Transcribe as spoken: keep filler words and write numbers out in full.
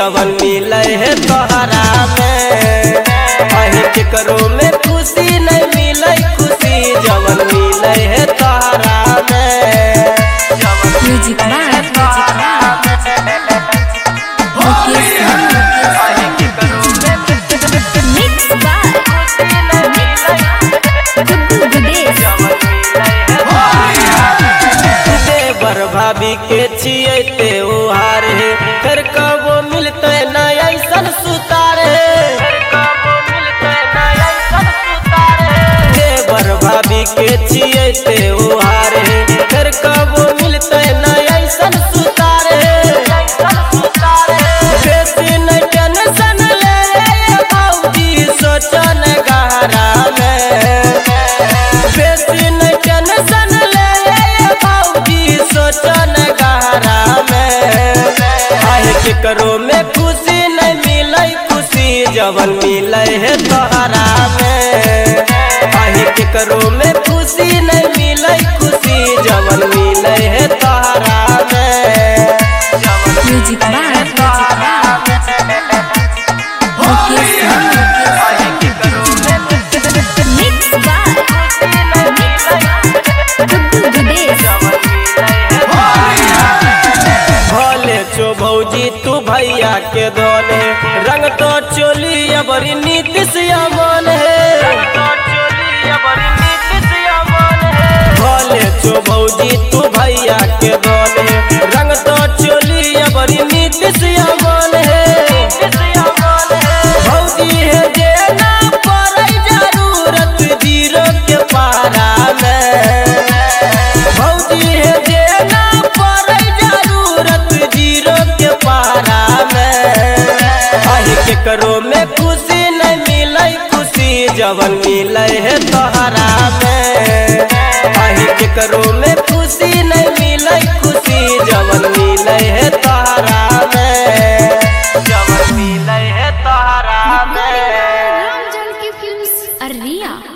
जवन मिले है तोहरा में। अही केकरो में खुशी नहीं मिले खुशी जवन मिले है तोहरा में। Music by mix by Guddu Gudesh. देवर भाभी के छिए त्योहार है फिर कबो मिलते न ऐसन सुतार है। देवर भाभी के छिए त्योहार है फिर कबो मिलते न ऐसन सुतार है। बेसी न टेंशन ले बाबूजी सोचन गहरा में। बेसी न टेंशन ले बाबूजी सोचन गहरा में। आहे केकरो में खुशी नहीं मिले खुशी जवन मिले है तोहरा में। आहे केकरो में खुशी नहीं मिले खुशी जवन मिले है तोहरा में। Music by mix by Guddu Gudesh. भोले चो भौजी तू भैया के दोने रंग तो चोली बड़ी नीतीश अमन है। भोले चो भौजी तू भैया के दोने रंग तो चोली बड़ी नीतीश अमन है। भौजी है जे ना पड़े जरूरत जीरो के पारा में। भौजी है जे ना पड़े जरूरत जीरो के पारा में। अही केकरो में खुशी नहीं मिले खुशी जवन मिले है तोहरा में। अही केकरो में खुशी नहीं मिले खुशी जवन मिले है तोहरा में। जवन मिले है तोहरा में। राम जानकी फिल्म्स अरिया।